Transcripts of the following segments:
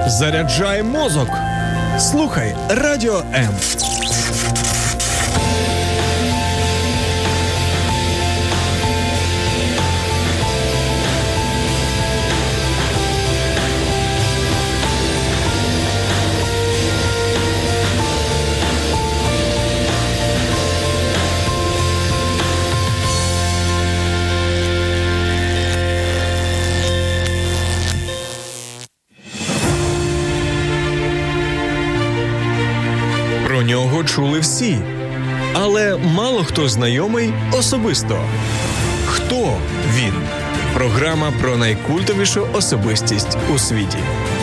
Заряджай мозок. Слухай Радіо М. Про нього чули всі, але мало хто знайомий особисто. Хто він? Програма про найкультовішу особистість у світі.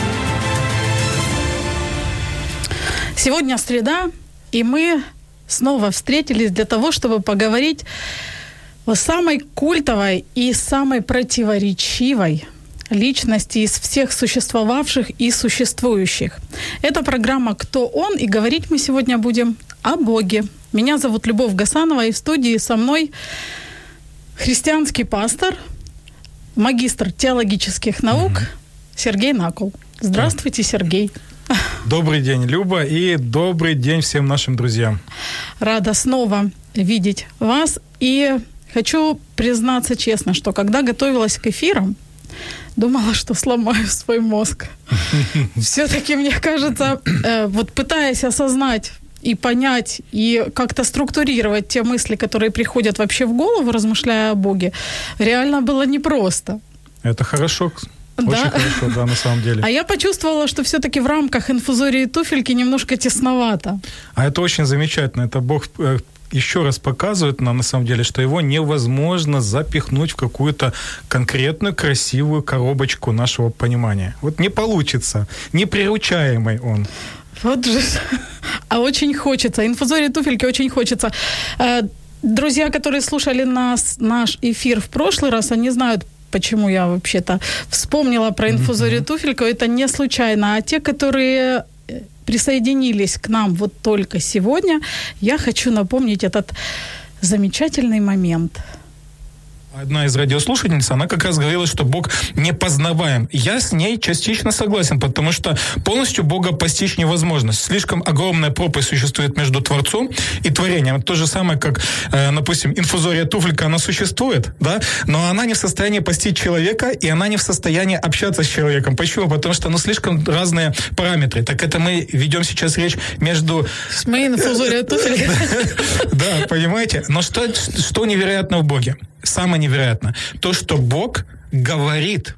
Сегодня среда, и мы снова встретились для того, чтобы поговорить о самой культовой и самой противоречивой личности из всех существовавших и существующих. Это программа «Кто он?», и говорить мы сегодня будем о Боге. Меня зовут Любовь Гасанова, и в студии со мной христианский пастор, магистр теологических наук Сергей Накол. Здравствуйте, Сергей. Добрый день, Люба, и добрый день всем нашим друзьям. Рада снова видеть вас. И хочу признаться честно, что когда готовилась к эфирам, думала, что сломаю свой мозг. Все-таки, мне кажется, вот пытаясь осознать и понять, и как-то структурировать те мысли, которые приходят вообще в голову, размышляя о Боге, реально было непросто. Это хорошо. Очень хорошо, да, на самом деле. А я почувствовала, что все-таки в рамках инфузории туфельки немножко тесновато. А это очень замечательно. Это Бог еще раз показывает нам, на самом деле, что его невозможно запихнуть в какую-то конкретную, красивую коробочку нашего понимания. Вот не получится. Неприручаемый он. Вот же. А очень хочется. Инфузории туфельки очень хочется. Друзья, которые слушали наш эфир в прошлый раз, они знают, почему я вообще-то вспомнила про инфузорию туфельку. Это не случайно. А те, которые присоединились к нам вот только сегодня, я хочу напомнить этот замечательный момент. Одна из радиослушательниц, она как раз говорила, что Бог непознаваем. Я с ней частично согласен, потому что полностью Бога постичь невозможно. Слишком огромная пропасть существует между Творцом и творением. То же самое, как, допустим, инфузория туфелька, она существует, да, но она не в состоянии постичь человека, и она не в состоянии общаться с человеком. Почему? Потому что, слишком разные параметры. Так это мы ведем сейчас речь между... Мы инфузория туфелька. Да, понимаете? Но что невероятно в Боге? Самое невероятное. То, что Бог говорит.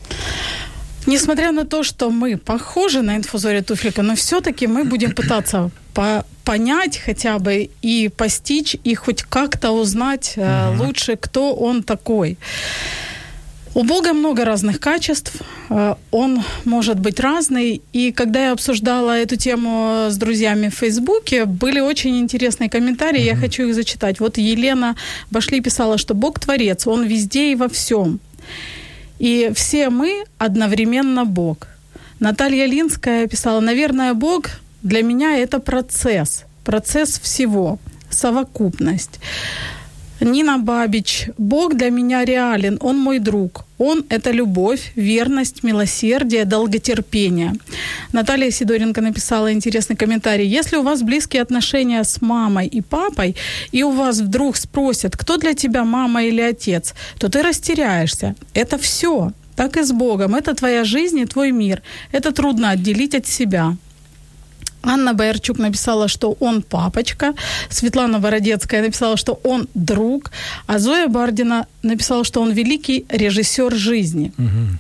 Несмотря на то, что мы похожи на инфузорию туфелька, но все-таки мы будем пытаться понять хотя бы и постичь, и хоть как-то узнать лучше, кто он такой. У Бога много разных качеств, он может быть разный, и когда я обсуждала эту тему с друзьями в Фейсбуке, были очень интересные комментарии, я хочу их зачитать. Вот Елена Башли писала, что Бог творец, он везде и во всем, и все мы одновременно Бог. Наталья Линская писала, наверное, Бог для меня это процесс всего, совокупность. Нина Бабич. Бог для меня реален, Он мой друг. Он — это любовь, верность, милосердие, долготерпение. Наталья Сидоренко написала интересный комментарий. Если у вас близкие отношения с мамой и папой, и у вас вдруг спросят, кто для тебя мама или отец, то ты растеряешься. Это все. Так и с Богом. Это твоя жизнь и твой мир. Это трудно отделить от себя. Анна Боярчук написала, что он папочка. Светлана Бородецкая написала, что он друг. А Зоя Бардина написала, что он великий режиссер жизни.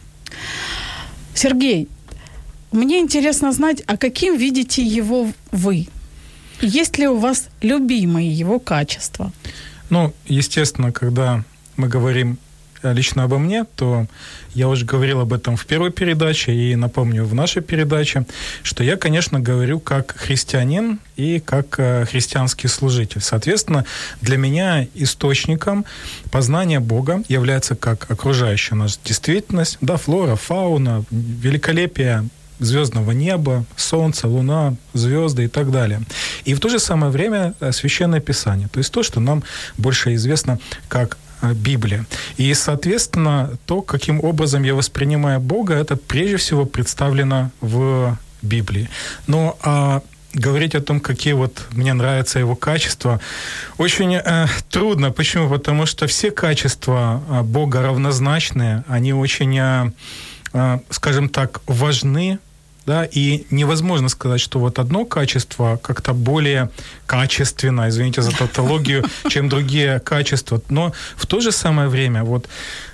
Сергей, мне интересно знать, а каким видите его вы? Есть ли у вас любимые его качества? Естественно, когда мы говорим лично обо мне, то я уже говорил об этом в первой передаче и напомню в нашей передаче, что я, конечно, говорю как христианин и как христианский служитель. Соответственно, для меня источником познания Бога является как окружающая нас действительность, да, флора, фауна, великолепие звездного неба, солнце, луна, звезды и так далее. И в то же самое время Священное Писание, то есть то, что нам больше известно как Библия. И, соответственно, то, каким образом я воспринимаю Бога, это прежде всего представлено в Библии. Но говорить о том, какие вот мне нравятся его качества, очень трудно. Почему? Потому что все качества Бога равнозначные, они очень, скажем так, важны, да, и невозможно сказать, что вот одно качество как-то более качественно, извините за тавтологию, чем другие качества. Но в то же самое время, вот,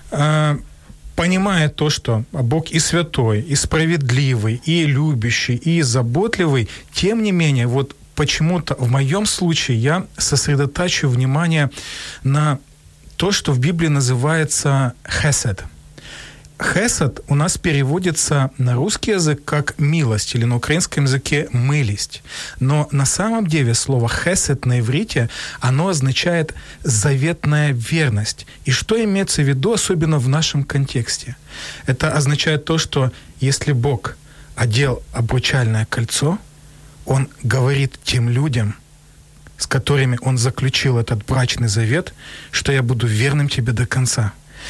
понимая то, что Бог и святой, и справедливый, и любящий, и заботливый, тем не менее, вот почему-то в моем случае я сосредотачиваю внимание на то, что в Библии называется хесед. Хесед у нас переводится на русский язык как «милость» или на украинском языке «милость». Но на самом деле слово «хесед» на иврите, оно означает «заветная верность». И что имеется в виду, особенно в нашем контексте? Это означает то, что если Бог одел обручальное кольцо, Он говорит тем людям, с которыми Он заключил этот брачный завет, что я буду верным тебе до конца.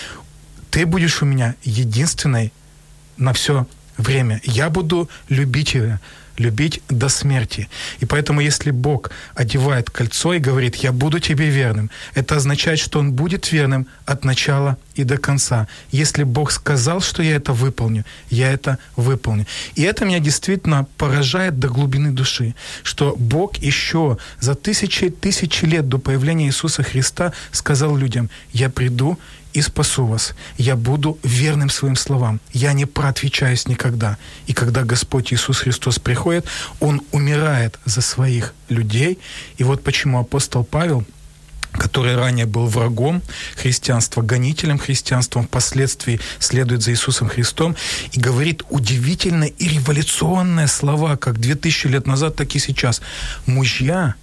Ты будешь у меня единственной на все время. Я буду любить тебя, любить до смерти. И поэтому, если Бог одевает кольцо и говорит, я буду тебе верным, это означает, что Он будет верным от начала и до конца. Если Бог сказал, что я это выполню, я это выполню. И это меня действительно поражает до глубины души, что Бог еще за тысячи лет до появления Иисуса Христа сказал людям, я приду и спасу вас. Я буду верным своим словам. Я не проотвечаюсь никогда. И когда Господь Иисус Христос приходит, Он умирает за своих людей. И вот почему апостол Павел, который ранее был врагом христианства, гонителем христианства, впоследствии следует за Иисусом Христом и говорит удивительные и революционные слова, как 2000 лет назад, так и сейчас. «Мужья,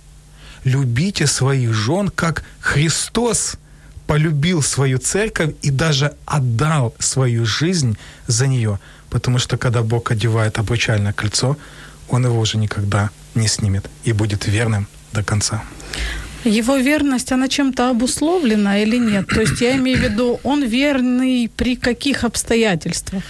любите своих жен, как Христос полюбил свою церковь и даже отдал свою жизнь за нее». Потому что когда Бог одевает обручальное кольцо, Он его уже никогда не снимет и будет верным до конца. Его верность, она чем-то обусловлена или нет? То есть я имею в виду, он верный при каких обстоятельствах?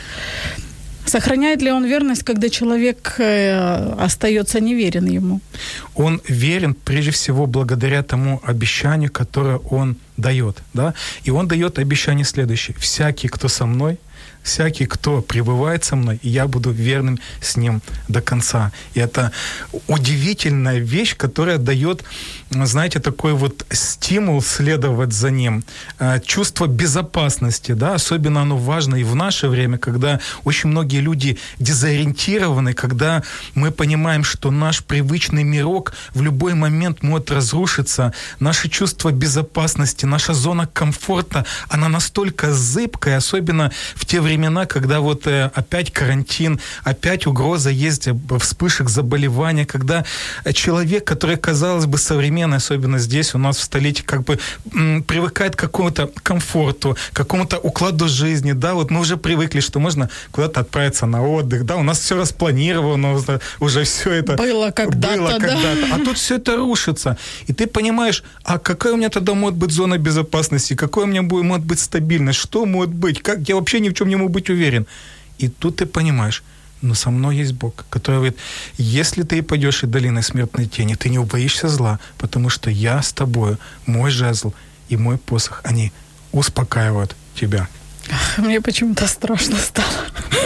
Сохраняет ли он верность, когда человек остается неверен ему? Он верен прежде всего благодаря тому обещанию, которое он дает. Да? И он дает обещание следующее. «Всякий, кто со мной, всякий, кто пребывает со мной, я буду верным с ним до конца». И это удивительная вещь, которая дает, знаете, такой вот стимул следовать за ним, чувство безопасности, да, особенно оно важно и в наше время, когда очень многие люди дезориентированы, когда мы понимаем, что наш привычный мирок в любой момент может разрушиться, наше чувство безопасности, наша зона комфорта, она настолько зыбкая, особенно в те времена, когда вот опять карантин, опять угроза есть вспышек заболевания, когда человек, который, казалось бы, современный, особенно здесь у нас в столице, как бы привыкает к какому-то комфорту, к какому-то укладу жизни, да, вот мы уже привыкли, что можно куда-то отправиться на отдых, да, у нас все распланировано, уже все это было когда-то, да? А тут все это рушится, и ты понимаешь, а какая у меня тогда может быть зона безопасности, какой у меня может быть стабильность, что может быть, как я вообще ни в чем не могу быть уверен. И тут ты понимаешь, но со мной есть Бог, который говорит, если ты пойдешь и долиной смертной тени, ты не убоишься зла, потому что я с тобою, мой жезл и мой посох, они успокаивают тебя. Мне почему-то страшно стало.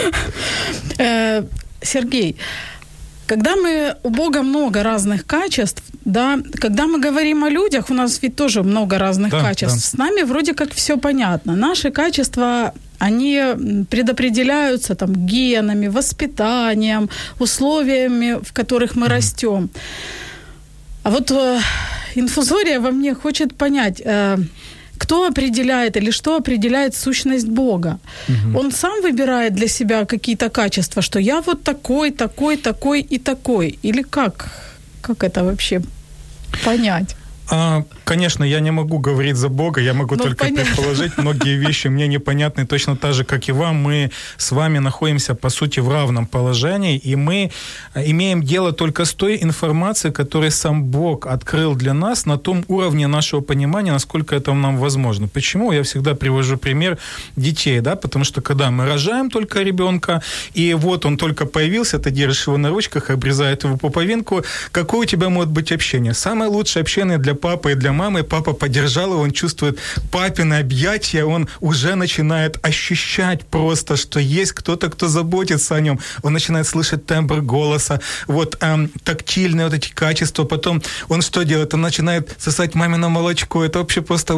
Сергей, когда у Бога много разных качеств, да, когда мы говорим о людях, у нас ведь тоже много разных качеств. Да. С нами вроде как все понятно. Наши качества, они предопределяются там генами, воспитанием, условиями, в которых мы растем. А вот инфузория во мне хочет понять, кто определяет или что определяет сущность Бога? Он сам выбирает для себя какие-то качества, что я вот такой, такой, такой и такой? Или как? Как это вообще понять? Конечно, я не могу говорить за Бога, я могу только предположить. Многие вещи мне непонятны точно так же, как и вам. Мы с вами находимся, по сути, в равном положении, и мы имеем дело только с той информацией, которую сам Бог открыл для нас на том уровне нашего понимания, насколько это нам возможно. Почему? Я всегда привожу пример детей, да, потому что когда мы рожаем только ребенка, и вот он только появился, ты держишь его на ручках, обрезает его пуповинку, какое у тебя может быть общение? Самое лучшее общение для папы и для мамы. Папа поддержал его, он чувствует папины объятия, он уже начинает ощущать просто, что есть кто-то, кто заботится о нем. Он начинает слышать тембр голоса, вот тактильные вот эти качества. Потом он что делает? Он начинает сосать мамино молочко. Это вообще просто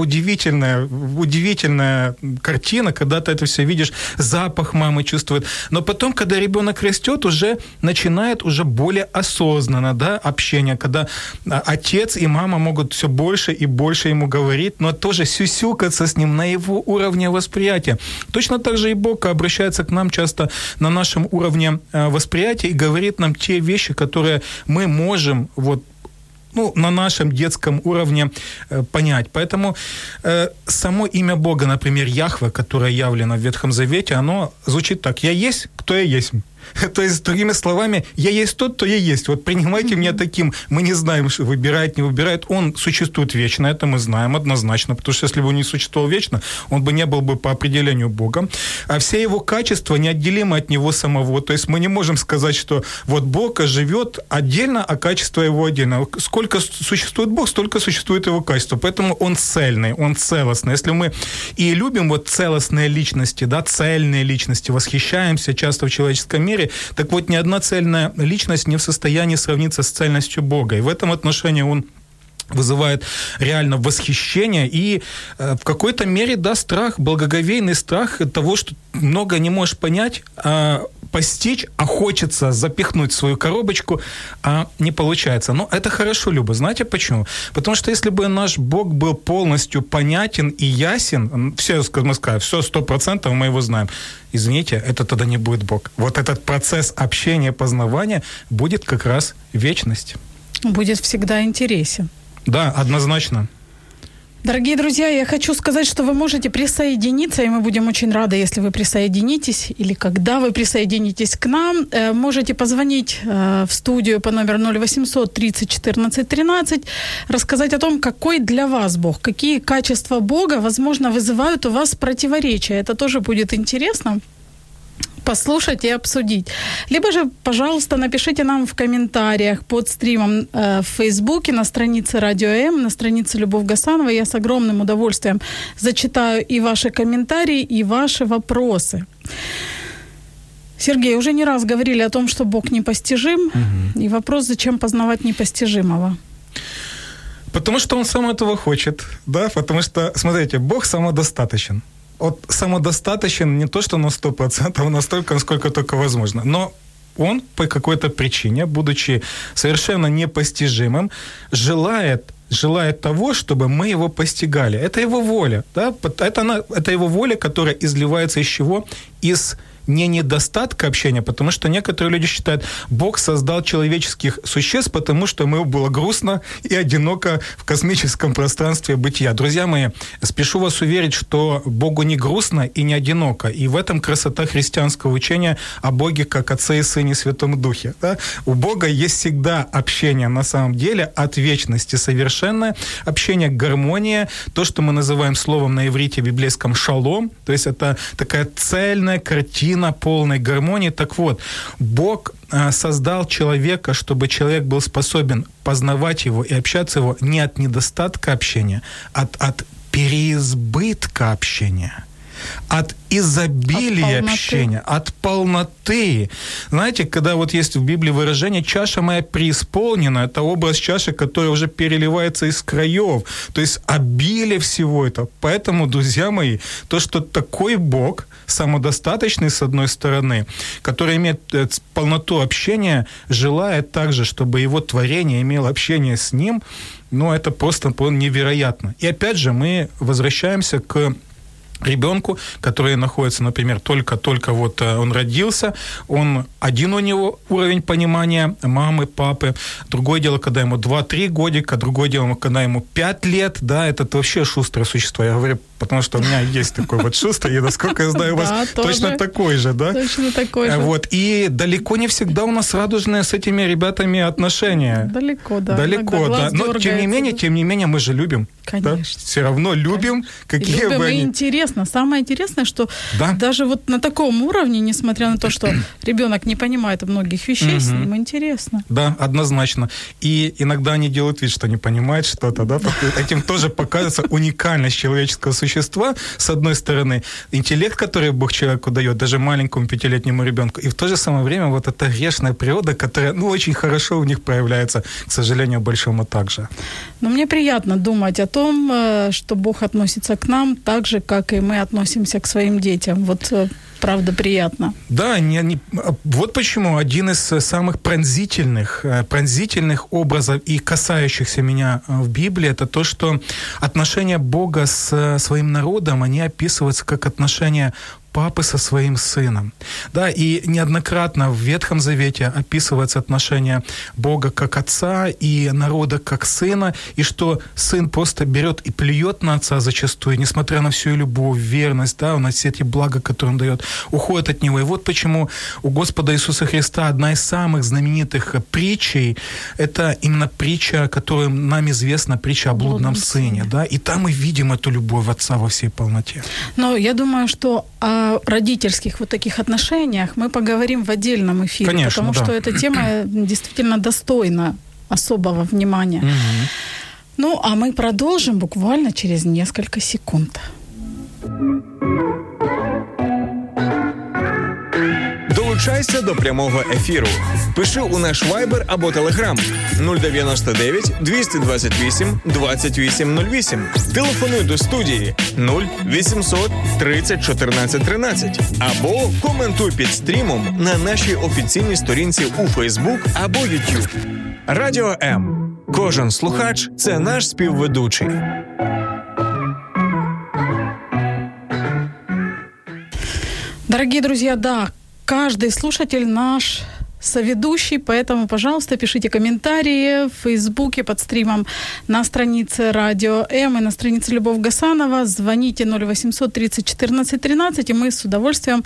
удивительная картина, когда ты это все видишь, запах мамы чувствует. Но потом, когда ребенок растет, уже начинает уже более осознанно, да, общение, когда отец и мама могут все больше и больше ему говорить, но тоже сюсюкаться с ним на его уровне восприятия. Точно так же и Бог обращается к нам часто на нашем уровне восприятия и говорит нам те вещи, которые мы можем вот на нашем детском уровне понять. Поэтому само имя Бога, например, Яхве, которое явлено в Ветхом Завете, оно звучит так: «Я есть, кто я есть». То есть, другими словами, я есть тот, кто я есть. Вот принимайте меня таким. Мы не знаем, выбирает, не выбирает. Он существует вечно, это мы знаем однозначно, потому что если бы он не существовал вечно, он бы не был бы по определению Богом. А все его качества неотделимы от него самого. То есть мы не можем сказать, что вот Бог живет отдельно, а качество его отдельно. Сколько существует Бог, столько существует его качество. Поэтому он цельный, он целостный. Если мы и любим вот целостные личности, да, цельные личности, восхищаемся часто в человеческом мире, так вот, ни одна цельная личность не в состоянии сравниться с цельностью Бога. И в этом отношении он вызывает реально восхищение и в какой-то мере, да, страх, благоговейный страх того, что много не можешь понять, постичь, а хочется запихнуть в свою коробочку, а не получается. Но это хорошо, Люба. Знаете почему? Потому что если бы наш Бог был полностью понятен и ясен, все, мы скажем, все 100% мы его знаем. Извините, это тогда не будет Бог. Вот этот процесс общения, познавания будет как раз вечность. Будет всегда интересен. Да, однозначно. Дорогие друзья, я хочу сказать, что вы можете присоединиться, и мы будем очень рады, если вы присоединитесь, или когда вы присоединитесь к нам. Можете позвонить в студию по номеру 0800 30 14 13, рассказать о том, какой для вас Бог, какие качества Бога, возможно, вызывают у вас противоречия. Это тоже будет интересно послушать и обсудить. Либо же, пожалуйста, напишите нам в комментариях под стримом в Фейсбуке, на странице Радио М, на странице Любовь Гасанова. Я с огромным удовольствием зачитаю и ваши комментарии, и ваши вопросы. Сергей, уже не раз говорили о том, что Бог непостижим. И вопрос, зачем познавать непостижимого? Потому что он сам этого хочет, да, потому что, смотрите, Бог самодостаточен. Вот самодостаточен не то, что на 100%, а настолько, насколько только возможно. Но он по какой-то причине, будучи совершенно непостижимым, желает того, чтобы мы его постигали. Это его воля. Да? Это его воля, которая изливается из чего? Из не недостатка общения, потому что некоторые люди считают, Бог создал человеческих существ, потому что ему было грустно и одиноко в космическом пространстве бытия. Друзья мои, спешу вас уверить, что Богу не грустно и не одиноко. И в этом красота христианского учения о Боге как Отце и Сыне и Святом Духе. Да? У Бога есть всегда общение на самом деле от вечности, совершенное общение, гармония, то, что мы называем словом на иврите библейском шалом, то есть это такая цельная картина полной гармонии. Так вот, Бог создал человека, чтобы человек был способен познавать его и общаться его не от недостатка общения, а от переизбытка общения. От изобилия общения, от полноты. Знаете, когда вот есть в Библии выражение «чаша моя преисполнена», это образ чаши, которая уже переливается из краев. То есть обилие всего этого. Поэтому, друзья мои, то, что такой Бог, самодостаточный с одной стороны, который имеет полноту общения, желает также, чтобы его творение имело общение с ним, это просто невероятно. И опять же, мы возвращаемся к ребенку, который находится, например, только вот он родился, один у него уровень понимания мамы, папы, другое дело, когда ему 2-3 годика, другое дело, когда ему 5 лет, да, это вообще шустрое существо, я говорю, потому что у меня есть такой вот шустрый, и, насколько я знаю, у вас точно такой же, да? Точно такой же. Вот, и далеко не всегда у нас радужные с этими ребятами отношения. Далеко, да. Далеко, да. Но, тем не менее, мы же любим. Конечно. Да? Все равно любим, какие любим, бы и они... интересно. Самое интересное, что даже вот на таком уровне, несмотря на то, что ребенок не понимает многих вещей, с ним интересно. Да, однозначно. И иногда они делают вид, что не понимают что-то, да? Этим тоже показывается уникальность человеческого существа, с одной стороны, интеллект, который Бог человеку дает, даже маленькому 5-летнему ребенку, и в то же самое время вот эта грешная природа, которая, очень хорошо у них проявляется, к сожалению, большому также. Но мне приятно думать о том, что Бог относится к нам так же, как и мы относимся к своим детям. Вот правда приятно. Да, вот почему один из самых пронзительных образов и касающихся меня в Библии, это то, что отношения Бога с своим народом, они описываются как отношения папы со своим сыном. Да, и неоднократно в Ветхом Завете описывается отношение Бога как отца и народа как сына, и что сын просто берет и плюет на отца зачастую, несмотря на всю любовь, верность, да, на все эти блага, которые он дает, уходит от него. И вот почему у Господа Иисуса Христа одна из самых знаменитых притчей, это именно притча, которая нам известна, притча о блудном сыне. Да, и там мы видим эту любовь отца во всей полноте. Но я думаю, что о родительских вот таких отношениях мы поговорим в отдельном эфире, конечно, потому что эта тема действительно достойна особого внимания. Ну, а мы продолжим буквально через несколько секунд. Долучайся до прямого ефіру. Пиши у наш Viber або Telegram 099 228 2808. Телефонуй до студії 0800 30 14 13. Або коментуй під стрімом на нашій офіційній сторінці у Facebook або YouTube. Радіо М. Кожен слухач – це наш співведучий. Дорогие друзья, да, каждый слушатель наш соведущий, поэтому, пожалуйста, пишите комментарии в Фейсбуке под стримом на странице Радио М и на странице Любовь Гасанова. Звоните 0800 30 14 13, и мы с удовольствием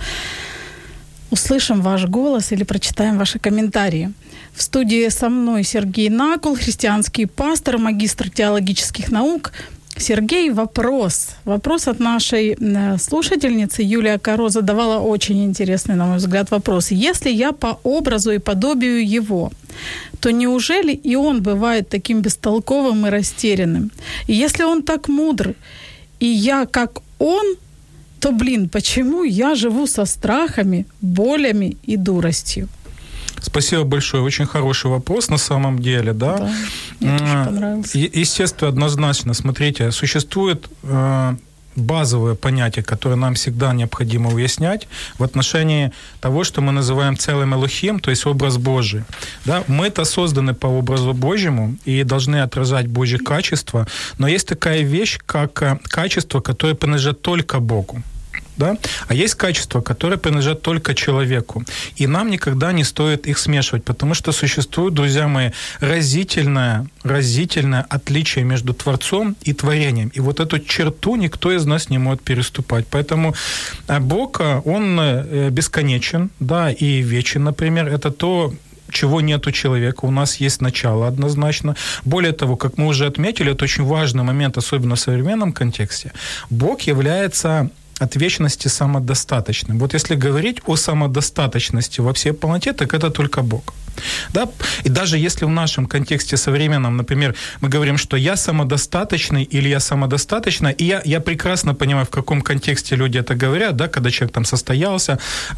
услышим ваш голос или прочитаем ваши комментарии. В студии со мной Сергей Накул, христианский пастор, магистр теологических наук. Сергей, вопрос от нашей слушательницы. Юлия Каро задавала очень интересный, на мой взгляд, вопрос. Если я по образу и подобию его, то неужели и он бывает таким бестолковым и растерянным? И если он так мудр, и я как он, то, почему я живу со страхами, болями и дуростью? Спасибо большое. Очень хороший вопрос на самом деле, да. Да, мне тоже понравился. Естественно, однозначно, смотрите, существует базовое понятие, которое нам всегда необходимо уяснять в отношении того, что мы называем целым Элохим, то есть образ Божий. Да? Мы-то созданы по образу Божьему и должны отражать Божьи качества, но есть такая вещь, как качество, которое принадлежит только Богу. Да? А есть качества, которые принадлежат только человеку. И нам никогда не стоит их смешивать, потому что существует, друзья мои, разительное отличие между Творцом и творением. И вот эту черту никто из нас не может переступать. Поэтому Бог, Он бесконечен, да, и вечен, например. Это то, чего нет у человека. У нас есть начало однозначно. Более того, как мы уже отметили, это очень важный момент, особенно в современном контексте. Бог является от вечности самодостаточным. Вот если говорить о самодостаточности во всей полноте, так это только Бог. Да? И даже если в нашем контексте современном, например, мы говорим, что я самодостаточный или я самодостаточна, и я прекрасно понимаю, в каком контексте люди это говорят, да, когда человек там состоялся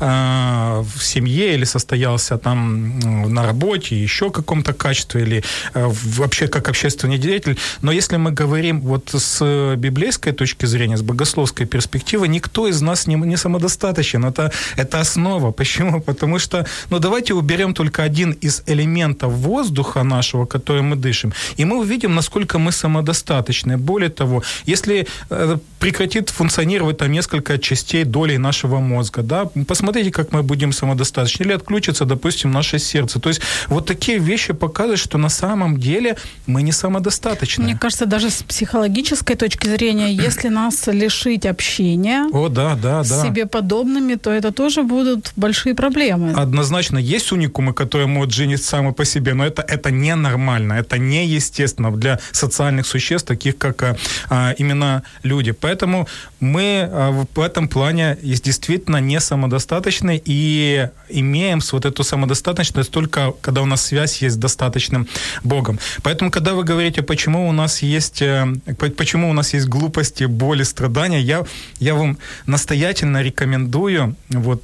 в семье или состоялся там на работе, еще в каком-то качестве, или вообще как общественный деятель. Но если мы говорим вот с библейской точки зрения, с богословской перспективы, никто из нас не самодостаточен. Это основа. Почему? Потому что, давайте уберем только один один из элементов воздуха нашего, который мы дышим, и мы увидим, насколько мы самодостаточны. Более того, если прекратит функционировать там несколько частей долей нашего мозга, да, посмотрите, как мы будем самодостаточны, или отключится, допустим, наше сердце. То есть вот такие вещи показывают, что на самом деле мы не самодостаточны. Мне кажется, даже с психологической точки зрения, если нас лишить общения с себе подобными, то это тоже будут большие проблемы. Однозначно, есть уникумы, которые могут жить сами по себе, но это ненормально, это неестественно для социальных существ, таких как именно люди. Поэтому мы в этом плане действительно не самодостаточны и имеем вот эту самодостаточность только когда у нас связь есть с достаточным Богом. Поэтому, когда вы говорите, почему у нас есть глупости, боли, страдания, я вам настоятельно рекомендую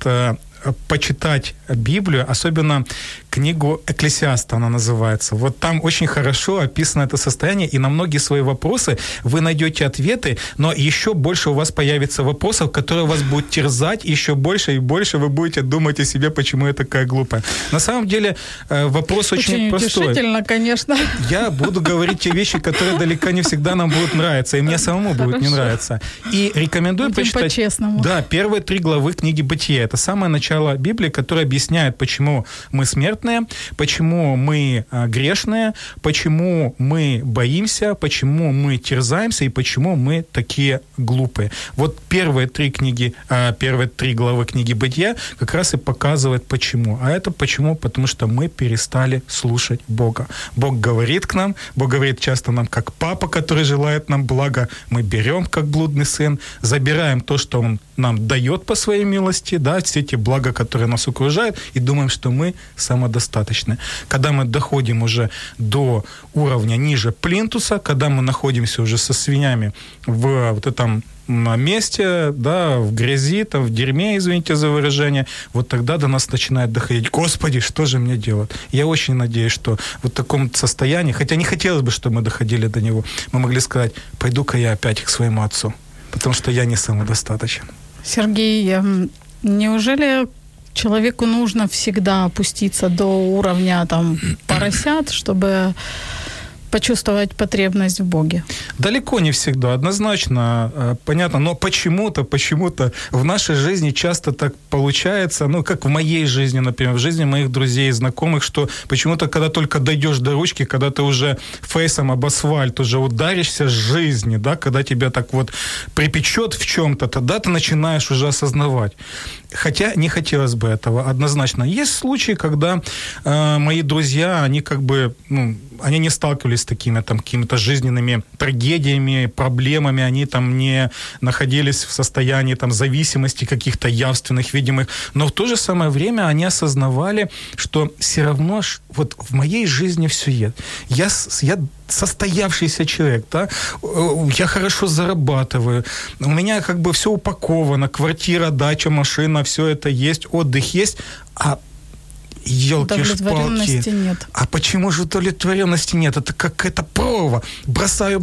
почитать Библию, особенно книгу «Экклесиаста» она называется. Вот там очень хорошо описано это состояние, и на многие свои вопросы вы найдете ответы, но еще больше у вас появится вопросов, которые вас будут терзать, еще больше и больше вы будете думать о себе, почему я такая глупая. На самом деле вопрос очень простой. Очень утешительно, конечно. Я буду говорить те вещи, которые далеко не всегда нам будут нравиться, и мне самому будут не нравиться. И рекомендую прочитать по-честному. Первые 3 главы книги «Бытия». Это самое начало Библии, которое объясняет, почему мы смертные, почему мы грешные, почему мы боимся, почему мы терзаемся и почему мы такие глупые. Вот первые 3 главы книги «Бытия» как раз и показывают, почему. А это почему? Потому что мы перестали слушать Бога. Бог говорит к нам, Бог говорит часто нам как папа, который желает нам блага. Мы берем как блудный сын, забираем то, что Он нам дает по своей милости, да, все эти блага, которые нас окружают, и думаем, что мы самодостаточны. Когда мы доходим уже до уровня ниже плинтуса, когда мы находимся уже со свинями в вот этом месте, да, в грязи, там, в дерьме, извините за выражение, вот тогда до нас начинает доходить: Господи, что же мне делать? Я очень надеюсь, что вот в таком состоянии, хотя не хотелось бы, чтобы мы доходили до него, мы могли сказать: пойду-ка я опять к своему отцу, потому что я не самодостаточен. Сергей, неужели человеку нужно всегда опуститься до уровня поросят, чтобы почувствовать потребность в Боге? Далеко не всегда, однозначно, понятно, но почему-то в нашей жизни часто так получается, как в моей жизни, например, в жизни моих друзей и знакомых, что почему-то, когда только дойдешь до ручки, когда ты уже фейсом об асфальт уже ударишься с жизни, да, когда тебя так вот припечет в чем-то, тогда ты начинаешь уже осознавать. Хотя не хотелось бы этого, однозначно. Есть случаи, когда мои друзья, они они не сталкивались с такими какими-то жизненными трагедиями, проблемами, они не находились в состоянии зависимости каких-то явственных, видимых, но в то же самое время они осознавали, что все равно вот в моей жизни все есть. Я состоявшийся человек, да, я хорошо зарабатываю, у меня все упаковано, квартира, дача, машина, все это есть, отдых есть, а елки-шпалки. Нет. А почему же удовлетворенности нет? Это какая-то прорва. Бросаю.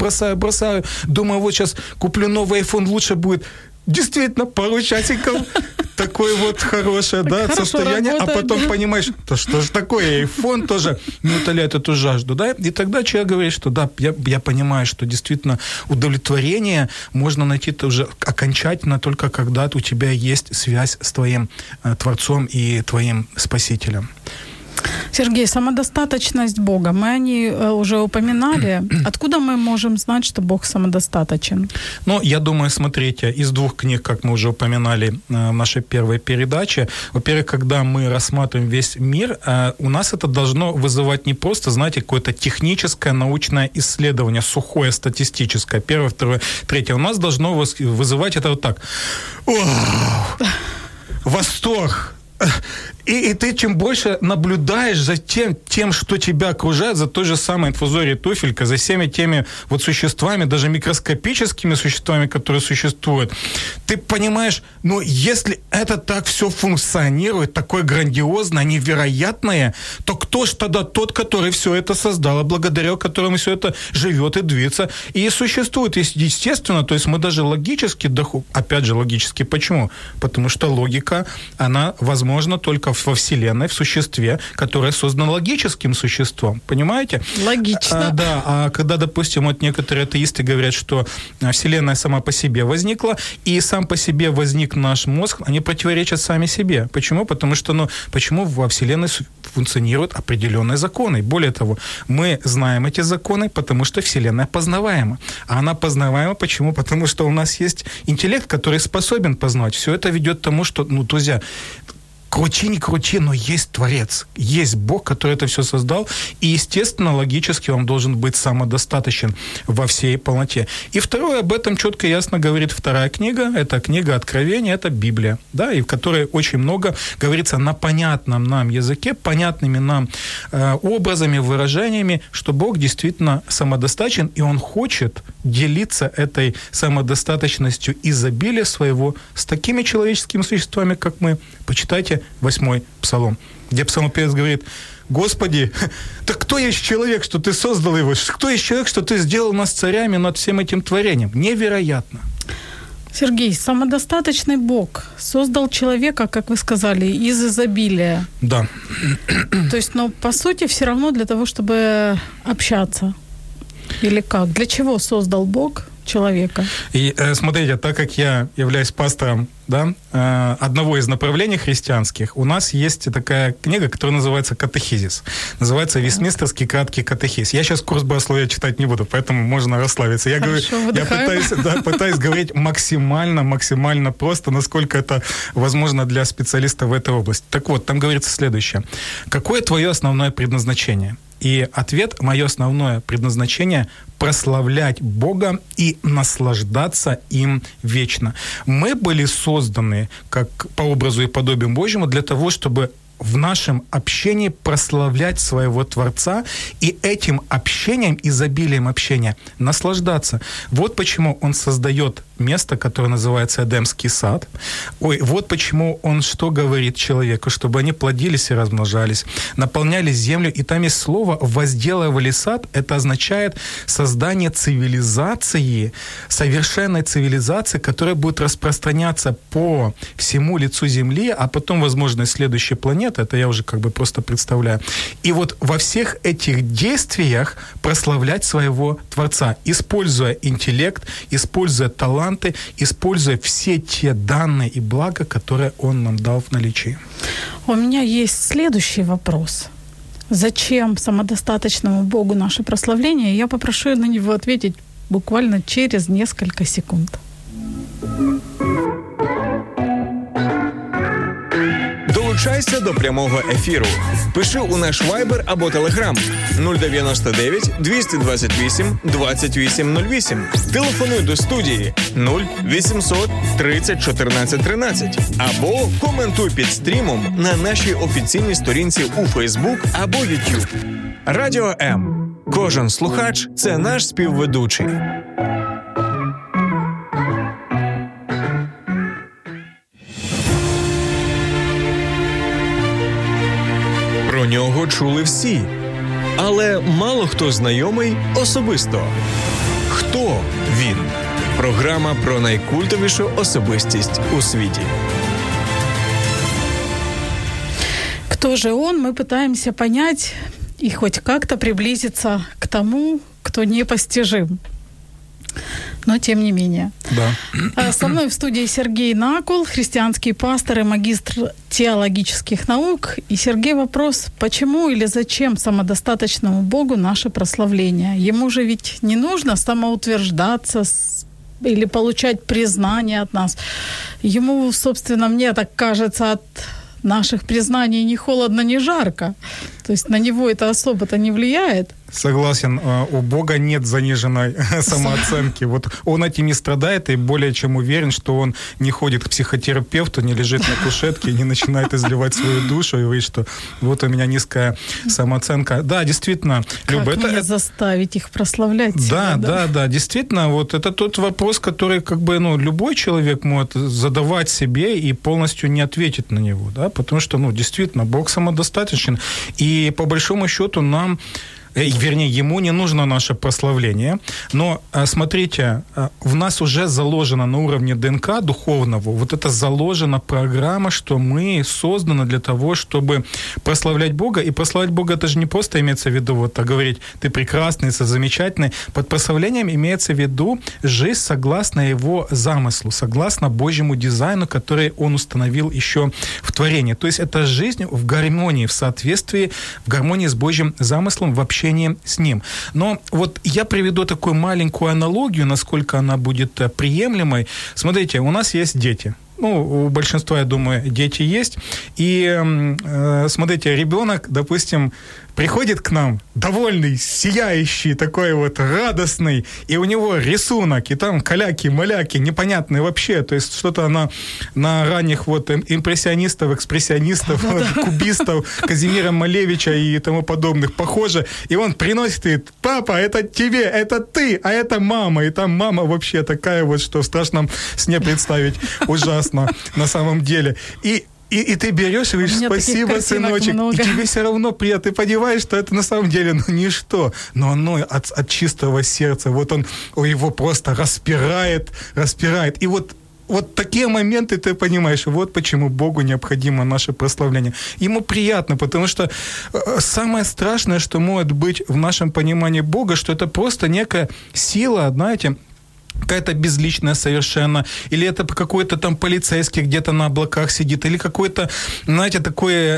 Думаю, вот сейчас куплю новый iPhone, лучше будет. Действительно, пару часиков такое вот хорошее, состояние, работает, а потом понимаешь, да что же такое, iPhone тоже не утоляет эту жажду, да, и тогда человек говорит, что да, я понимаю, что действительно удовлетворение можно найти уже окончательно только когда у тебя есть связь с твоим Творцом и твоим Спасителем. Сергей, самодостаточность Бога. Мы о ней уже упоминали. Откуда мы можем знать, что Бог самодостаточен? Я думаю, смотрите, из 2 книг, как мы уже упоминали в нашей первой передаче. Во-первых, когда мы рассматриваем весь мир, у нас это должно вызывать не просто, знаете, какое-то техническое научное исследование, сухое, статистическое. 1, 2, 3. У нас должно вызывать это вот так. Вау! Восторг! И ты чем больше наблюдаешь за тем, что тебя окружает, за той же самой инфузорией туфелька, за всеми теми вот существами, даже микроскопическими существами, которые существуют, ты понимаешь, если это так все функционирует, такое грандиозное, невероятное, то кто ж тогда тот, который все это создал, а благодаря которому все это живет и движется, и существует, естественно, то есть мы даже логически, опять же логически, почему? Потому что логика, она возможна только во Вселенной, в существе, которое создано логическим существом, понимаете? Логично. Да, а когда, допустим, вот некоторые атеисты говорят, что Вселенная сама по себе возникла, и сам по себе возник наш мозг, они противоречат сами себе. Почему? Потому что, почему во Вселенной функционируют определенные законы? Более того, мы знаем эти законы, потому что Вселенная познаваема. А она познаваема почему? Потому что у нас есть интеллект, который способен познавать. Все это ведет к тому, что, друзья, крути, не крути, но есть Творец, есть Бог, который это все создал, и, естественно, логически он должен быть самодостаточен во всей полноте. И второе, об этом четко и ясно говорит вторая книга, это книга Откровения, это Библия, да, и в которой очень много говорится на понятном нам языке, понятными нам образами, выражениями, что Бог действительно самодостаточен, и Он хочет делиться этой самодостаточностью изобилия своего с такими человеческими существами, как мы. Почитайте 8 Псалом, где псалмопевец говорит: «Господи, так кто есть человек, что Ты создал его? Кто есть человек, что Ты сделал нас царями над всем этим творением?» Невероятно. Сергей, самодостаточный Бог создал человека, как вы сказали, из изобилия. Да. То есть, по сути, все равно для того, чтобы общаться. Или как? Для чего создал Бог человека? И смотрите, так как я являюсь пастором, да, одного из направлений христианских, у нас есть такая книга, которая называется «Катехизис». Называется «Вестминстерский краткий катехиз». Я сейчас курс богословия читать не буду, поэтому можно расслабиться. Я пытаюсь говорить максимально просто, насколько это возможно для специалиста в этой области. Так вот, там говорится следующее. Какое твое основное предназначение? И ответ: мое основное предназначение – прославлять Бога и наслаждаться им вечно. Мы были созданы как по образу и подобию Божьему для того, чтобы в нашем общении прославлять своего Творца и этим общением, изобилием общения наслаждаться. Вот почему Он создает место, которое называется Эдемский сад. Вот почему Он что говорит человеку? Чтобы они плодились и размножались, наполняли землю. И там есть слово «возделывали сад». Это означает создание цивилизации, совершенной цивилизации, которая будет распространяться по всему лицу Земли, а потом, возможно, следующей планеты. Это я уже просто представляю. И вот во всех этих действиях прославлять своего Творца, используя интеллект, используя таланты, используя все те данные и блага, которые Он нам дал в наличии. У меня есть следующий вопрос. Зачем самодостаточному Богу наше прославление? Я попрошу на него ответить буквально через несколько секунд. Долучайся до прямого ефіру. Пиши у наш Viber або Telegram 099 228 2808. Телефонуй до студії 0800 30 14 13. Або коментуй під стрімом на нашій офіційній сторінці у Facebook або YouTube. Радіо М. Кожен слухач – це наш співведучий. Про нього чули всі, але мало хто знайомий особисто. Хто він? Програма про найкультовішу особистість у світі. Кто же он? Мы пытаемся понять и хоть как-то приблизиться к тому, кто непостижим. Но тем не менее. Да. Со мной в студии Сергей Накул, христианский пастор и магистр теологических наук. И, Сергей, вопрос, почему или зачем самодостаточному Богу наше прославление? Ему же ведь не нужно самоутверждаться или получать признание от нас. Ему, собственно, мне так кажется, от наших признаний ни холодно, ни жарко. То есть на него это особо-то не влияет. Согласен, у Бога нет заниженной самооценки. Вот Он этим не страдает и более чем уверен, что Он не ходит к психотерапевту, не лежит на кушетке, не начинает изливать свою душу и говорит, что вот у меня низкая самооценка. Да, действительно. Как мне заставить их прославлять себя? Да, действительно, вот это тот вопрос, который любой человек может задавать себе и полностью не ответить на него, да, потому что, действительно, Бог самодостаточен. И по большому счету нам вернее, ему не нужно наше прославление, но, смотрите, в нас уже заложено на уровне ДНК духовного, вот это заложена программа, что мы созданы для того, чтобы прославлять Бога, и прославлять Бога это же не просто имеется в виду вот говорить, ты прекрасный, ты замечательный, под прославлением имеется в виду жизнь согласно его замыслу, согласно Божьему дизайну, который он установил еще в творении, то есть это жизнь в гармонии, в соответствии, в гармонии с Божьим замыслом, в общении с Ним. Но вот я приведу такую маленькую аналогию, насколько она будет приемлемой. Смотрите, у нас есть дети. У большинства, я думаю, дети есть. И смотрите, ребенок, допустим, приходит к нам, довольный, сияющий, такой вот радостный, и у него рисунок, и там каляки-маляки, непонятные вообще, то есть что-то на ранних вот импрессионистов, экспрессионистов, кубистов, Казимира Малевича и тому подобных похоже, и он приносит и говорит, папа, это тебе, это ты, а это мама, и там мама вообще такая вот, что в страшном сне представить ужасно на самом деле. И ты берешь и говоришь, спасибо, сыночек, много. И тебе все равно приятно. Ты понимаешь, что это на самом деле ничто. Но оно от чистого сердца. Вот он его просто распирает. И вот такие моменты ты понимаешь, вот почему Богу необходимо наше прославление. Ему приятно, потому что самое страшное, что может быть в нашем понимании Бога, что это просто некая сила, знаете, какая-то безличная совершенно, или это какой-то там полицейский где-то на облаках сидит, или какой-то, знаете, такой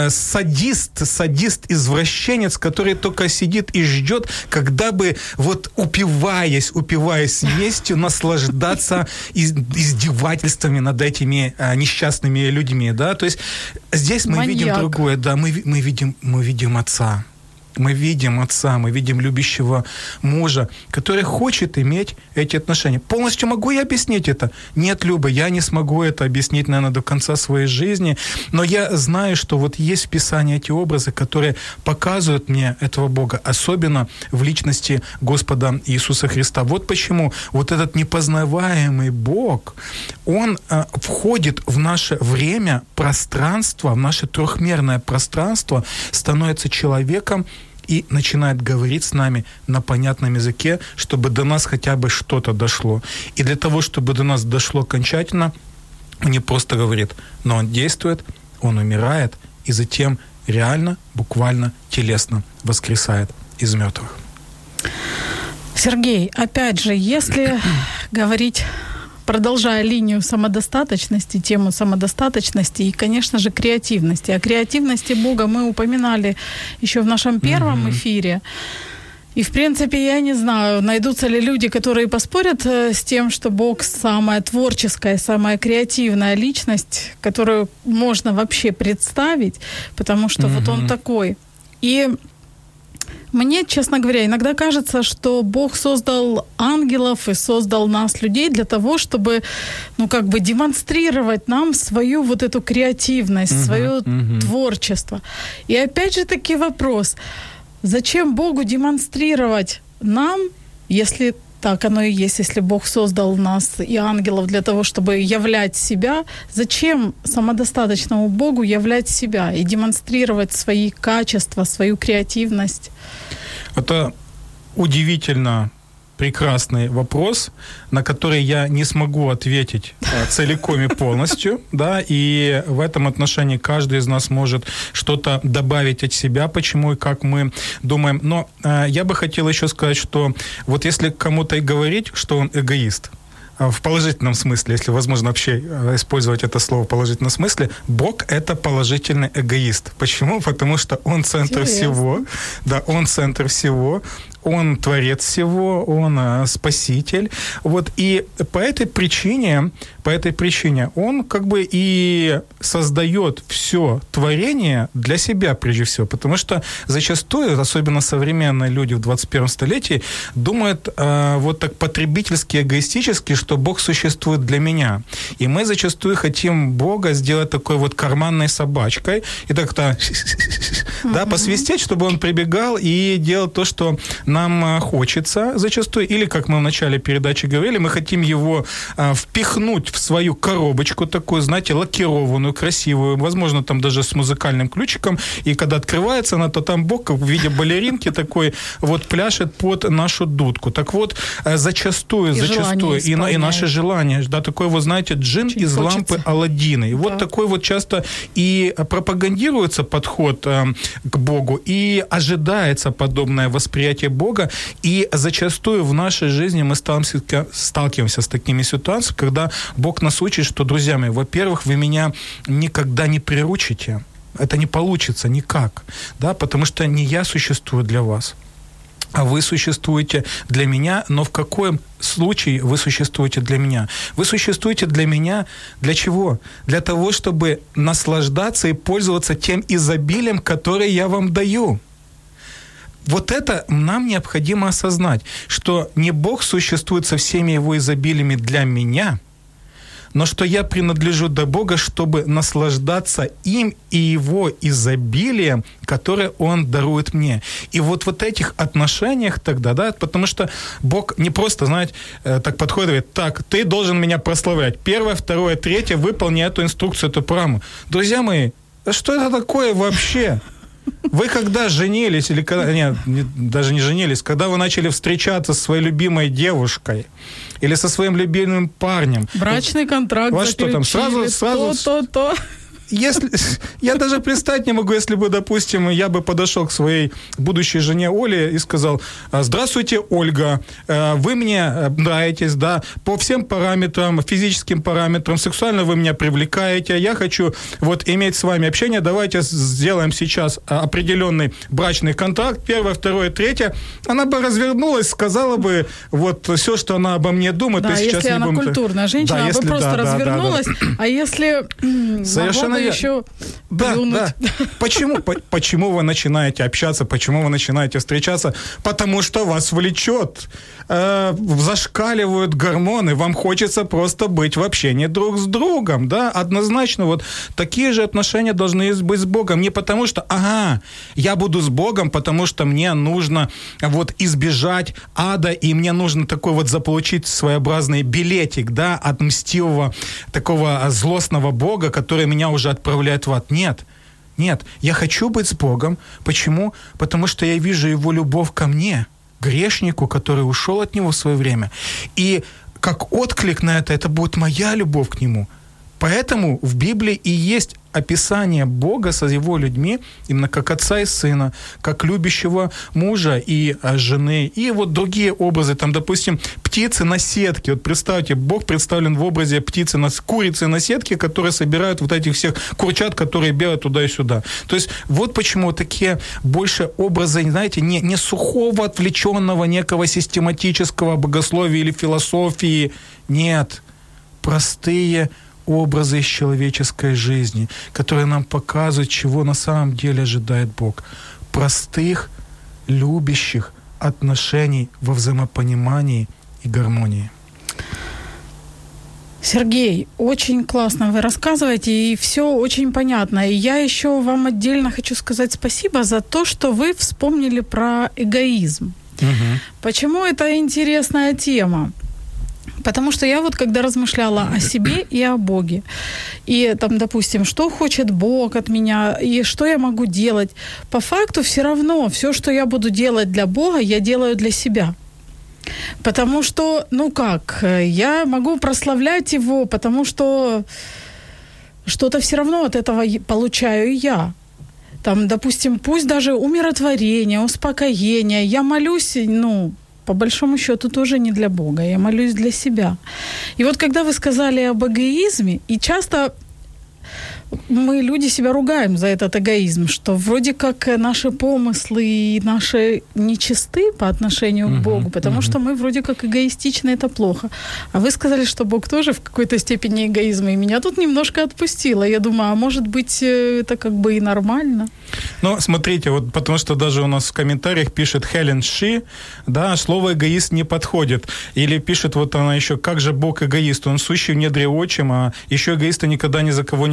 садист-извращенец, который только сидит и ждет, когда бы вот упиваясь местью, наслаждаться издевательствами над этими несчастными людьми, да, то есть здесь мы видим другое, да, мы видим Отца. Мы видим Отца, мы видим любящего мужа, который хочет иметь эти отношения. Полностью могу я объяснить это? Нет, Люба, я не смогу это объяснить, наверное, до конца своей жизни, но я знаю, что вот есть в Писании эти образы, которые показывают мне этого Бога, особенно в личности Господа Иисуса Христа. Вот почему вот этот непознаваемый Бог, Он входит в наше время, пространство, в наше трехмерное пространство, становится человеком, и начинает говорить с нами на понятном языке, чтобы до нас хотя бы что-то дошло. И для того, чтобы до нас дошло окончательно, он не просто говорит, но он действует, он умирает, и затем реально, буквально, телесно воскресает из мертвых. Сергей, опять же, если говорить, продолжая линию самодостаточности, тему самодостаточности и, конечно же, креативности. О креативности Бога мы упоминали еще в нашем первом эфире. И, в принципе, я не знаю, найдутся ли люди, которые поспорят с тем, что Бог самая творческая, самая креативная личность, которую можно вообще представить, потому что вот Он такой. И мне, честно говоря, иногда кажется, что Бог создал ангелов и создал нас, людей, для того, чтобы, демонстрировать нам свою вот эту креативность, свое творчество. И опять же таки вопрос, зачем Богу демонстрировать нам, если так оно и есть, если Бог создал нас и ангелов для того, чтобы являть себя, зачем самодостаточному Богу являть себя и демонстрировать свои качества, свою креативность? Это удивительно прекрасный вопрос, на который я не смогу ответить целиком и полностью, да, и в этом отношении каждый из нас может что-то добавить от себя, почему и как мы думаем. Но я бы хотел еще сказать, что вот если кому-то и говорить, что он эгоист, в положительном смысле, если возможно вообще использовать это слово в положительном смысле, Бог — это положительный эгоист. Почему? Потому что Он центр всего, да, Он центр всего, Он творец всего, Он спаситель. Вот, и по этой причине Он как бы и создает все творение для себя прежде всего, потому что зачастую, особенно современные люди в 21 столетии, думают вот так потребительски, эгоистически, что Бог существует для меня. И мы зачастую хотим Бога сделать такой вот карманной собачкой и так-то, да, посвистеть, чтобы Он прибегал и делал то, что нам хочется зачастую, или, как мы в начале передачи говорили, мы хотим его впихнуть в свою коробочку такую, знаете, лакированную, красивую, возможно, там даже с музыкальным ключиком, и когда открывается она, то там Бог в виде балеринки такой вот пляшет под нашу дудку. Так вот, зачастую, и наши желания, да, такой вот, знаете, джин очень из хочется. Лампы Аладдина. И вот такой вот часто и пропагандируется подход к Богу, и ожидается подобное восприятие Бога, и зачастую в нашей жизни мы сталкиваемся с такими ситуациями, когда Бог нас учит, что, друзья мои, во-первых, вы меня никогда не приручите. Это не получится никак, да, потому что не я существую для вас, а вы существуете для меня, но в каком случае вы существуете для меня? Вы существуете для меня для чего? Для того, чтобы наслаждаться и пользоваться тем изобилием, которое я вам даю. Вот это нам необходимо осознать, что не Бог существует со всеми его изобилиями для меня, но что я принадлежу до Бога, чтобы наслаждаться им и его изобилием, которое Он дарует мне. И вот в этих отношениях тогда, да, потому что Бог не просто, знаете, так подходит и говорит, так, ты должен меня прославлять. 1, 2, 3, выполни эту инструкцию, эту программу. Друзья мои, а что это такое вообще? Вы когда женились, или когда, нет, даже не женились, когда вы начали встречаться со своей любимой девушкой или со своим любимым парнем? Брачный контракт заключили, что там, сразу... То. Если, я даже представить не могу, если бы, допустим, я бы подошел к своей будущей жене Оле и сказал, здравствуйте, Ольга, вы мне нравитесь, да, по всем параметрам, физическим параметрам, сексуально вы меня привлекаете, я хочу вот иметь с вами общение, давайте сделаем сейчас определенный брачный контракт, 1, 2, 3, она бы развернулась, сказала бы вот все, что она обо мне думает. Да, сейчас если не она будем... культурная женщина, она бы просто развернулась, а если... Совершенно еще плюнуть. Да. Почему вы начинаете общаться, почему вы начинаете встречаться? Потому что вас влечет, зашкаливают гормоны, вам хочется просто быть в общении друг с другом, да, однозначно, вот такие же отношения должны быть с Богом, не потому что, я буду с Богом, потому что мне нужно вот избежать ада, и мне нужно такой вот заполучить своеобразный билетик, да, от мстивого, такого злостного Бога, который меня уже отправляет в ад. Нет, я хочу быть с Богом. Почему? Потому что я вижу Его любовь ко мне, грешнику, который ушел от Него в свое время. И как отклик на это будет моя любовь к Нему. Поэтому в Библии и есть описание Бога со Его людьми, именно как отца и сына, как любящего мужа и жены, и вот другие образы, там, допустим, птицы на сетке. Вот представьте, Бог представлен в образе курицы на сетке, которые собирают вот этих всех курчат, которые бегают туда и сюда. То есть вот почему такие больше образы, знаете, не сухого, отвлеченного некого систематического богословия или философии. Нет, простые образы из человеческой жизни, которые нам показывают, чего на самом деле ожидает Бог. Простых, любящих отношений во взаимопонимании и гармонии. Сергей, очень классно вы рассказываете, и все очень понятно. И я еще вам отдельно хочу сказать спасибо за то, что вы вспомнили про эгоизм. Угу. Почему это интересная тема? Потому что я вот когда размышляла о себе и о Боге, и там, допустим, что хочет Бог от меня, и что я могу делать, по факту все равно все, что я буду делать для Бога, я делаю для себя. Потому что, я могу прославлять Его, потому что что-то все равно от этого получаю и я. Там, допустим, пусть даже умиротворение, успокоение, я молюсь, по большому счету, тоже не для Бога. Я молюсь для себя. И вот когда вы сказали об эгоизме, и часто мы, люди, себя ругаем за этот эгоизм, что вроде как наши помыслы и наши нечисты по отношению к Богу, потому что мы вроде как эгоистичны, это плохо. А вы сказали, что Бог тоже в какой-то степени эгоизм, и меня тут немножко отпустило. Я думаю, а может быть, это как бы и нормально? Смотрите, вот потому что даже у нас в комментариях пишет Хелен Ши, да, слово эгоист не подходит. Или пишет вот она еще, как же Бог эгоист, он сущий в недре отчим, а еще эгоисты никогда ни за кого не пойдут,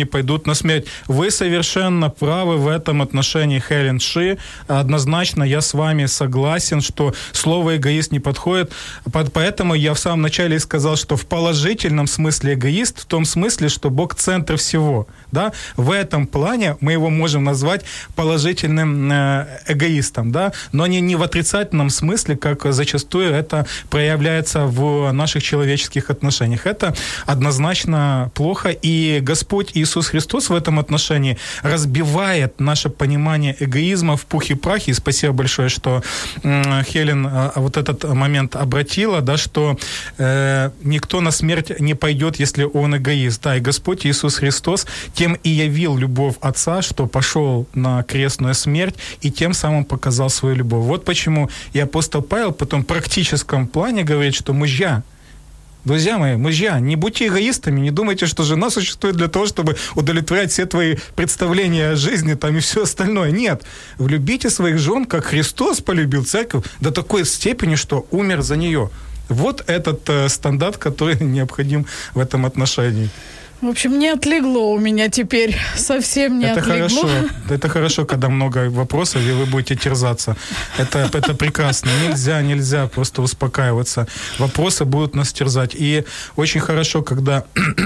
идут на смерть. Вы совершенно правы в этом отношении, Хелен Ши. Однозначно я с вами согласен, что слово эгоист не подходит. Поэтому я в самом начале сказал, что в положительном смысле эгоист, в том смысле, что Бог центр всего. Да? В этом плане мы его можем назвать положительным эгоистом, да? Но не в отрицательном смысле, как зачастую это проявляется в наших человеческих отношениях. Это однозначно плохо, и Господь Иисус Христос в этом отношении разбивает наше понимание эгоизма в пух и прах, и спасибо большое, что Хелен вот этот момент обратила, да, что никто на смерть не пойдет, если он эгоист, да, и Господь Иисус Христос тем и явил любовь Отца, что пошел на крестную смерть и тем самым показал свою любовь. Вот почему и апостол Павел потом в практическом плане говорит, что мужья, друзья мои, мужья, не будьте эгоистами, не думайте, что жена существует для того, чтобы удовлетворять все твои представления о жизни там, и все остальное. Нет. Влюбите своих жен, как Христос полюбил церковь до такой степени, что умер за нее. Вот этот стандарт, который необходим в этом отношении. В общем, не отлегло у меня теперь, совсем не отлегло. Это хорошо, когда много вопросов, и вы будете терзаться. Это прекрасно. Нельзя просто успокаиваться. Вопросы будут нас терзать. И очень хорошо, когда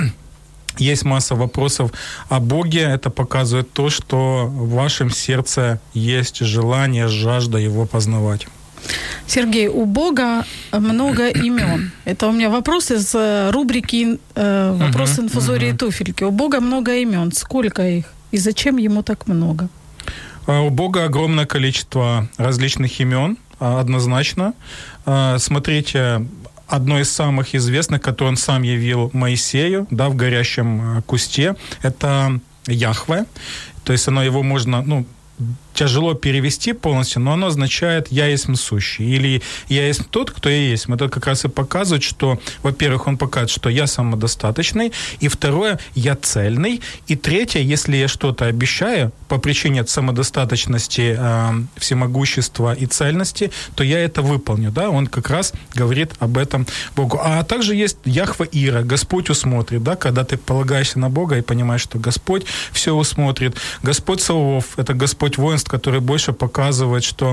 есть масса вопросов о Боге. Это показывает то, что в вашем сердце есть желание, жажда Его познавать. Сергей, у Бога много имен. Это у меня вопрос из рубрики «Вопрос инфузории туфельки». У Бога много имен. Сколько их? И зачем ему так много? У Бога огромное количество различных имен, однозначно. Смотрите, одно из самых известных, которое он сам явил Моисею, да, в горящем кусте, это Яхве. То есть его можно, тяжело перевести полностью, но оно означает «я есть сущий» или «я есть тот, кто я есть». Это как раз и показывает, что, во-первых, он показывает, что я самодостаточный, и второе, я цельный, и третье, если я что-то обещаю по причине самодостаточности, всемогущества и цельности, то я это выполню. Да? Он как раз говорит об этом Богу. А также есть Яхве Ира, Господь усмотрит, да? Когда ты полагаешься на Бога и понимаешь, что Господь все усмотрит. Господь Саваоф, это Господь воинств, который больше показывает, что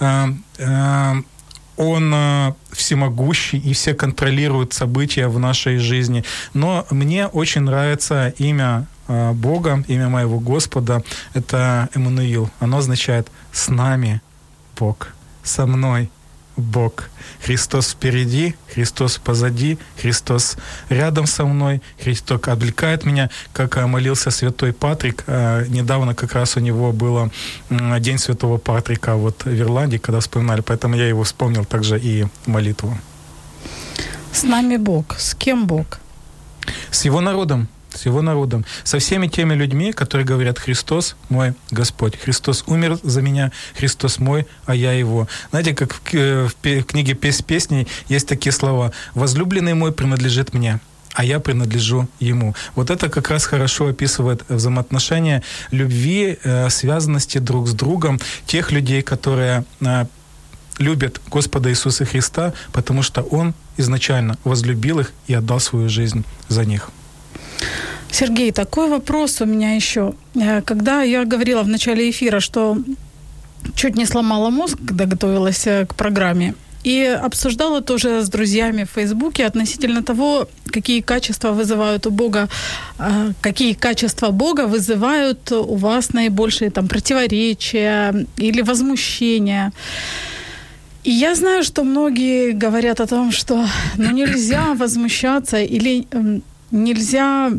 Он всемогущий и все контролирует события в нашей жизни. Но мне очень нравится имя Бога, имя моего Господа, это Эммануил. Оно означает «с нами Бог», «со мной Бог». Христос впереди, Христос позади, Христос рядом со мной, Христос облекает меня, как молился святой Патрик. Недавно как раз у него был День святого Патрика в Ирландии, когда вспоминали, поэтому я его вспомнил также и молитву. С нами Бог. С кем Бог? С его народом. С его народом, со всеми теми людьми, которые говорят: «Христос мой Господь, Христос умер за меня, Христос мой, а я Его». Знаете, как в книге «Песней» есть такие слова: «Возлюбленный мой принадлежит мне, а я принадлежу Ему». Вот это как раз хорошо описывает взаимоотношения любви, связанности друг с другом тех людей, которые любят Господа Иисуса Христа, потому что Он изначально возлюбил их и отдал свою жизнь за них. Сергей, такой вопрос у меня еще. Когда я говорила в начале эфира, что чуть не сломала мозг, когда готовилась к программе, и обсуждала тоже с друзьями в Фейсбуке относительно того, какие качества вызывают у Бога, какие качества Бога вызывают у вас наибольшие противоречия или возмущения. И я знаю, что многие говорят о том, что нельзя возмущаться или нельзя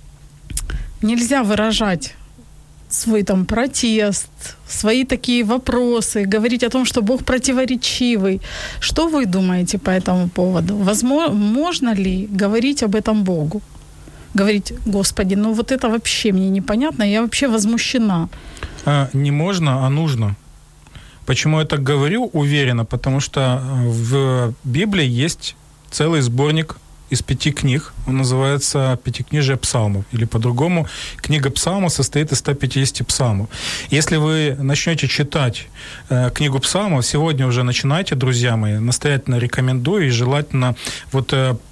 выражать свой протест, свои такие вопросы, говорить о том, что Бог противоречивый. Что вы думаете по этому поводу? Можно ли говорить об этом Богу? Говорить: «Господи, вот это вообще мне непонятно, я вообще возмущена». Не можно, а нужно. Почему я так говорю уверенно? Потому что в Библии есть целый сборник из 5 книг. Он называется «Пятикнижие псалмов». Или по-другому, книга псалмов состоит из 150 псалмов. Если вы начнете читать книгу псалмов, сегодня уже начинайте, друзья мои, настоятельно рекомендую, и желательно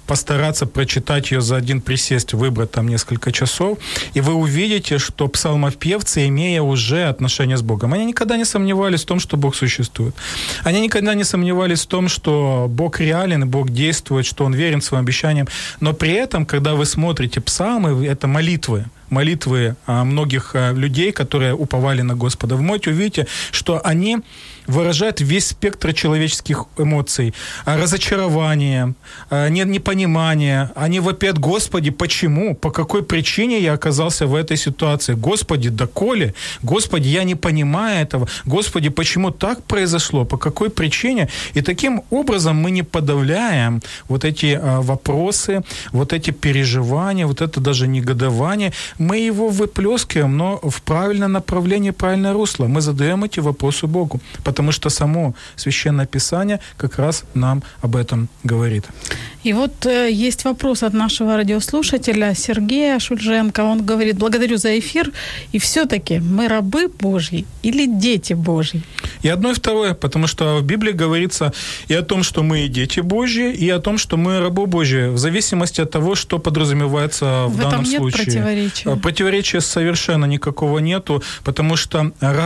постараться прочитать ее за один присест, выбрать там несколько часов, и вы увидите, что псалмопевцы, имея уже отношения с Богом, они никогда не сомневались в том, что Бог существует. Они никогда не сомневались в том, что Бог реален, Бог действует, что Он верен своим обещаниям. Но при этом, когда вы смотрите псалмы, это молитвы многих людей, которые уповали на Господа, вы можете увидеть, что они выражают весь спектр человеческих эмоций. Разочарование, непонимание. Они вопят: Господи, почему? По какой причине я оказался в этой ситуации? Господи, доколе? Господи, я не понимаю этого. Господи, почему так произошло? По какой причине? И таким образом мы не подавляем вот эти вопросы, вот эти переживания, вот это даже негодование. Мы его выплескиваем, но в правильное направление, правильное русло. Мы задаем эти вопросы Богу, потому что само Священное Писание как раз нам об этом говорит. И вот есть вопрос от нашего радиослушателя Сергея Шульженко. Он говорит: благодарю за эфир. И все-таки мы рабы Божьи или дети Божьи? И одно, и второе, потому что в Библии говорится и о том, что мы дети Божьи, и о том, что мы рабы Божьи, в зависимости от того, что подразумевается в данном случае. В этом нет противоречия? Противоречия совершенно никакого нету, потому что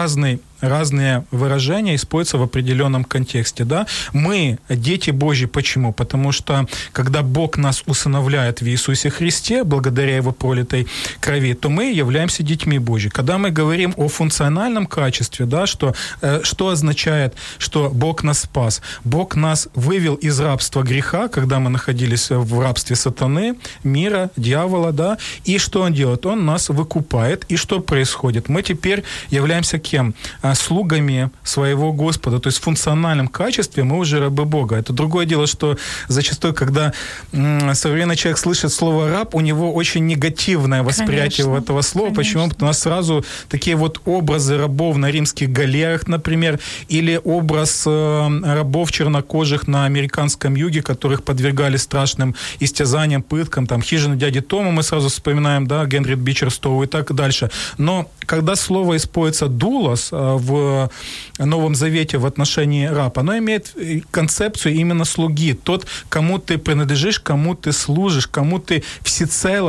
разные выражения используются в определенном контексте. Да? Мы дети Божьи. Почему? Потому что, когда Бог нас усыновляет в Иисусе Христе, благодаря Его пролитой крови, то мы являемся детьми Божьи. Когда мы говорим о функциональном качестве, да, что означает, что Бог нас спас? Бог нас вывел из рабства греха, когда мы находились в рабстве сатаны, мира, дьявола, да, и что Он делает? Он нас выкупает. И что происходит? Мы теперь являемся кем? Слугами своего Господа. То есть в функциональном качестве мы уже рабы Бога. Это другое дело, что зачастую, когда современный человек слышит слово «раб», у него очень негативное восприятие этого слова. Конечно. Почему? Потому что у нас сразу такие вот образы рабов на римских галерах, например, или образ рабов чернокожих на американском юге, которых подвергали страшным истязаниям, пыткам, там, «Хижина дяди Тома» мы сразу вспоминаем, да, Генри Бичерстоу и так дальше. Но когда слово используется «дулос» в Новом Завете в отношении раб, оно имеет концепцию именно слуги. Тот, кому ты принадлежишь, кому ты служишь, кому ты всецело,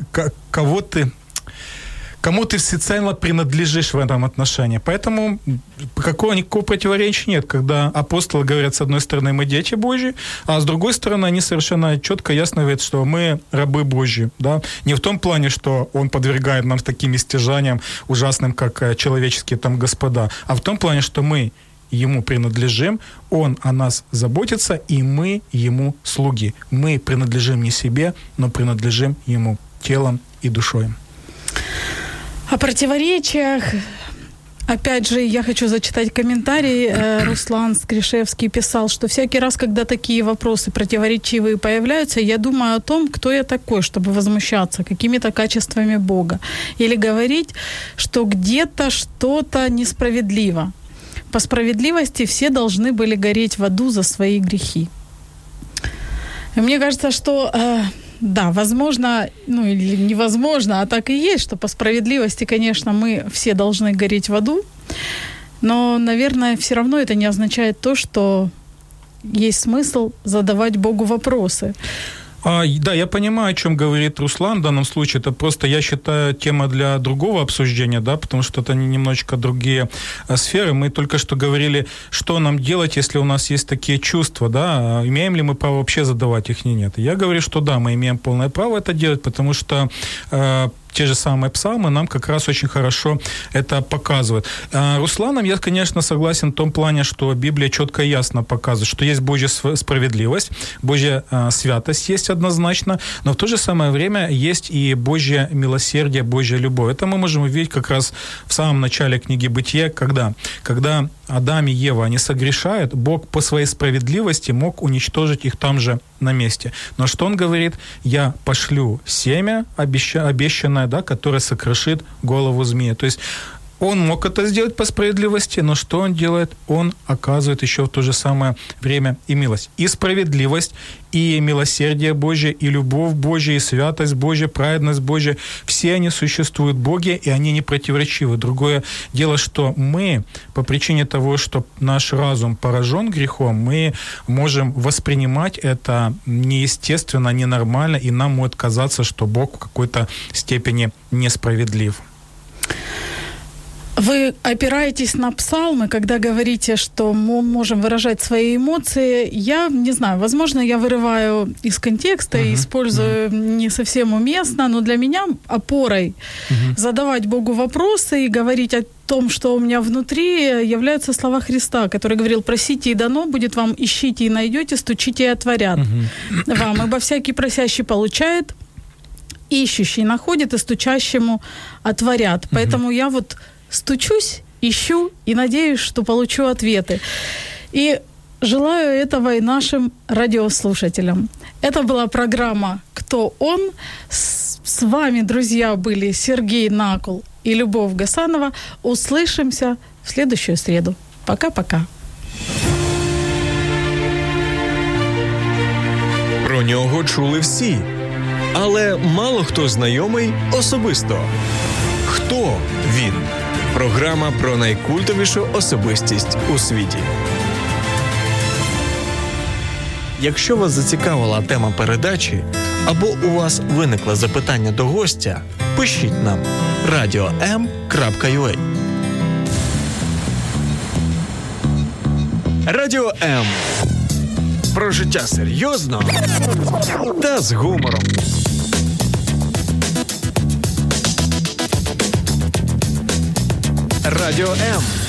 кому ты всецело принадлежишь в этом отношении. Поэтому никакого противоречия нет, когда апостолы говорят, с одной стороны, мы дети Божьи, а с другой стороны, они совершенно четко, ясно говорят, что мы рабы Божьи. Да? Не в том плане, что Он подвергает нам таким истяжаниям ужасным, как человеческие там господа, а в том плане, что мы Ему принадлежим, Он о нас заботится, и мы Ему слуги. Мы принадлежим не себе, но принадлежим Ему телом и душой. О противоречиях, опять же, я хочу зачитать комментарий. Руслан Скришевский писал, что всякий раз, когда такие вопросы противоречивые появляются, я думаю о том, кто я такой, чтобы возмущаться какими-то качествами Бога. Или говорить, что где-то что-то несправедливо. По справедливости все должны были гореть в аду за свои грехи. И мне кажется, что... Да, возможно, или невозможно, а так и есть, что по справедливости, конечно, мы все должны гореть в аду, но, наверное, все равно это не означает то, что есть смысл задавать Богу вопросы. Да, я понимаю, о чем говорит Руслан в данном случае. Это просто, я считаю, тема для другого обсуждения, да, потому что это немножечко другие сферы. Мы только что говорили, что нам делать, если у нас есть такие чувства, да, имеем ли мы право вообще задавать их, нет. Я говорю, что да, мы имеем полное право это делать, потому что те же самые псалмы нам как раз очень хорошо это показывают. Русланом я, конечно, согласен в том плане, что Библия четко и ясно показывает, что есть Божья справедливость, Божья святость есть однозначно, но в то же самое время есть и Божье милосердие, Божья любовь. Это мы можем увидеть как раз в самом начале книги Бытия, когда Адам и Ева, они согрешают, Бог по своей справедливости мог уничтожить их там же на месте. Но что Он говорит? Я пошлю семя обещанное, да, которое сокрушит голову змея. То есть Он мог это сделать по справедливости, но что он делает? Он оказывает еще в то же самое время и милость. И справедливость, и милосердие Божье, и любовь Божья, и святость Божья, праведность Божья. Все они существуют в Боге, и они не противоречивы. Другое дело, что мы, по причине того, что наш разум поражен грехом, мы можем воспринимать это неестественно, ненормально, и нам может казаться, что Бог в какой-то степени несправедлив. Вы опираетесь на псалмы, когда говорите, что мы можем выражать свои эмоции. Я не знаю, возможно, я вырываю из контекста и использую не совсем уместно, но для меня опорой задавать Богу вопросы и говорить о том, что у меня внутри, являются слова Христа, который говорил: «Просите, и дано будет вам, ищите, и найдете, стучите, и отворят вам. Ибо всякий просящий получает, ищущий находит, и стучащему отворят». Поэтому я вот стучусь, ищу и надеюсь, что получу ответы. И желаю этого и нашим радиослушателям. Это была программа «Кто он?». С вами, друзья, были Сергей Накул и Любовь Гасанова. Услышимся в следующую среду. Пока-пока. Про нього чули всі, але мало хто знайомий особисто. Хто він? Програма про найкультовішу особистість у світі. Якщо вас зацікавила тема передачі, або у вас виникло запитання до гостя, пишіть нам radio.m.ua. Радіо М. Про життя серйозно та з гумором. Радіо М.